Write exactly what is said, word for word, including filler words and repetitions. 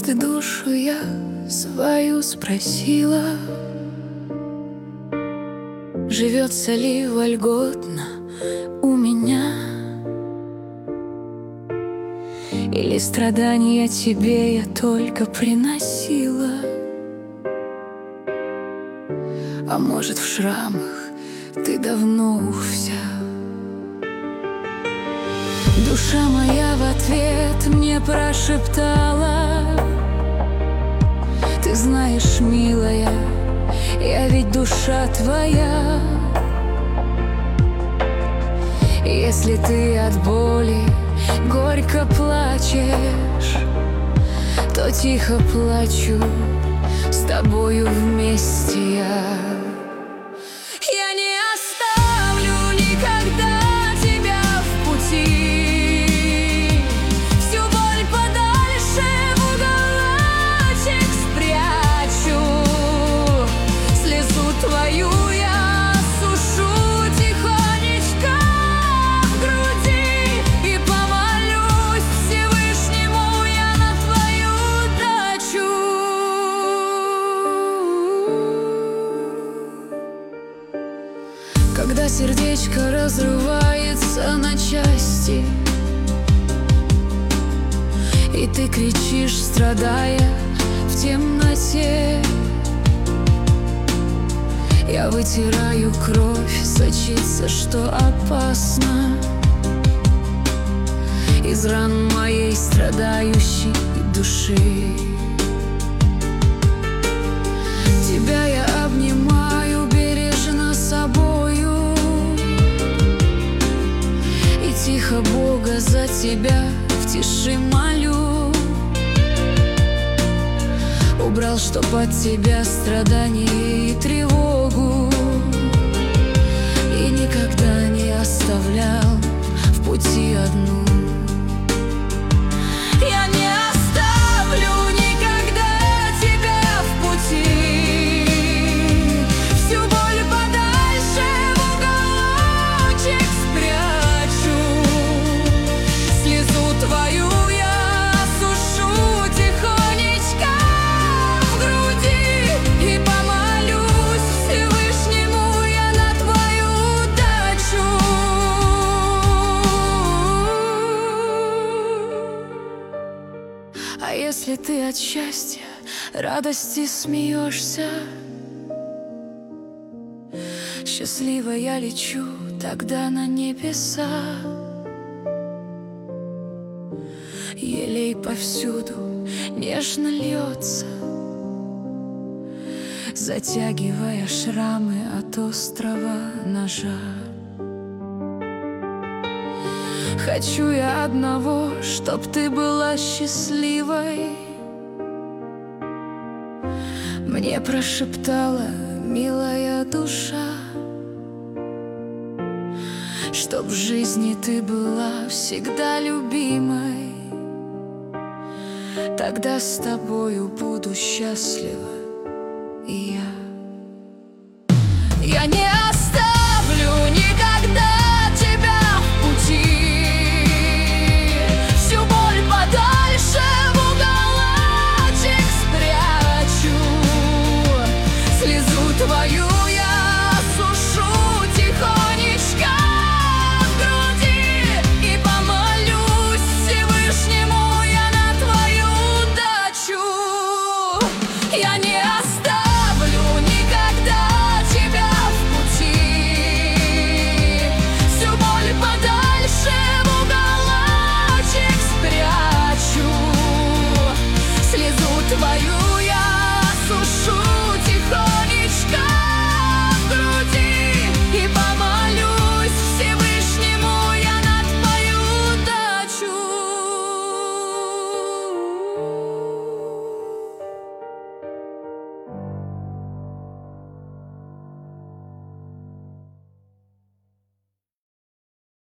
Однажды душу я свою спросила, живется ли вольготно у меня, или страдания тебе я только приносила. А может, в шрамах ты давно ух вся. Душа моя в ответ мне прошептала: ты знаешь, милая, я ведь душа твоя. Если ты от боли горько плачешь, то тихо плачу с тобою вместе я. Я не оставлю никогда тебя в пути, всю боль подальше в уголочек спрячу, слезу твою я сушу тихонечко в груди и помолюсь Всевышнему я на твою дачу. Когда сердечко разрывается на части, и ты кричишь, страдая в темноте, я вытираю кровь, сочится, что опасно, из ран моей страдающей души. Тебя я обнимаю бережно собою и тихо Бога за тебя в тиши молю. Убрал, чтоб от тебя страдания и тревогу, и никогда не оставлял в пути одну. Я не оставлю никогда тебя в пути, всю боль подальше в уголочек спрячу, слезу твою я сушу тихонечко в груди и помолюсь Всевышнему я на твою дачу. А если ты от счастья, радости смеешься, счастливо я лечу тогда на небеса. Елей повсюду нежно льется, затягивая шрамы от острого ножа. Хочу я одного, чтоб ты была счастливой, мне прошептала милая душа, чтоб в жизни ты была всегда любимой, тогда с тобою буду счастлива и я.